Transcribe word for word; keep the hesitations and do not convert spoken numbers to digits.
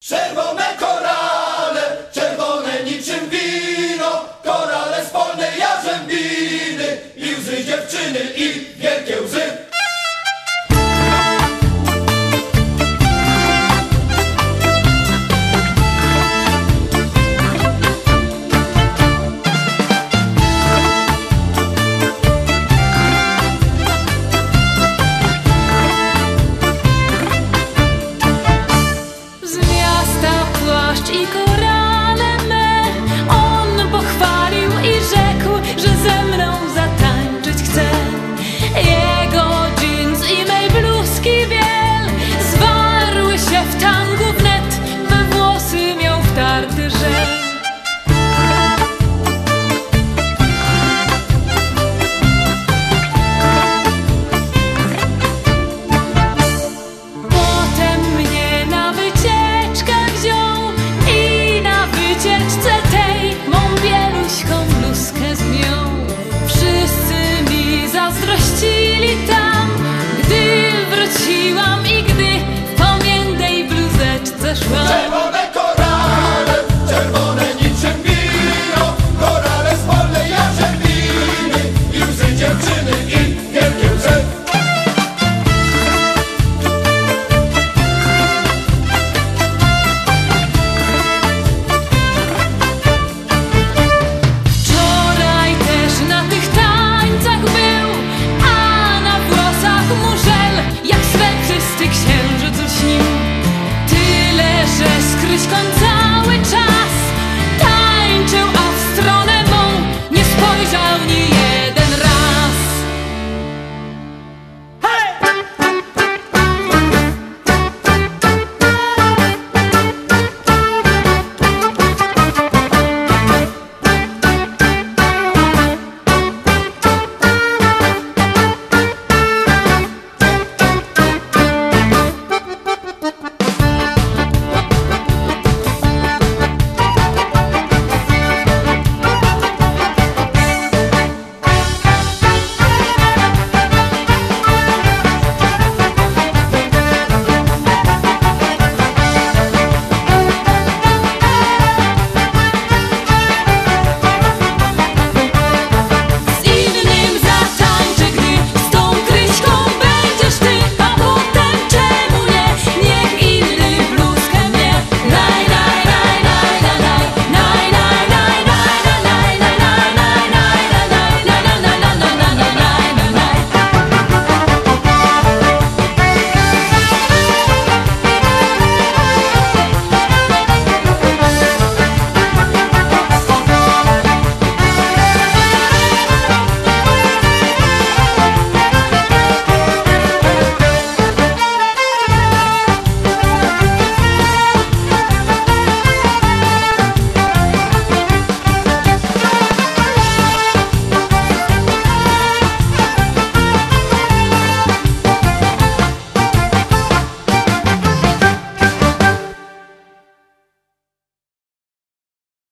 Czerwone korale, czerwone niczym wino, korale z polnej jarzębiny i łzy dziewczyny i wielkie łzy. I korale me on pochwalił i rzekł, że ze mną zatańczyć chce. Jego dżins i mej bluzki biel zwarły się w tangu wnet, we włosy miał wtarty żel. Zazdrościli tam, gdy wróciłam i gdy w płomiennej bluzeczce szłam. Czerwone korale, czerwone niczym wino, korale z polnej jarzębiny i łzy dziewczyny i wielkie łzy. Wczoraj też na tych tańcach był, jak srebrysty księżyc lśnił. Tyle, że skryś końca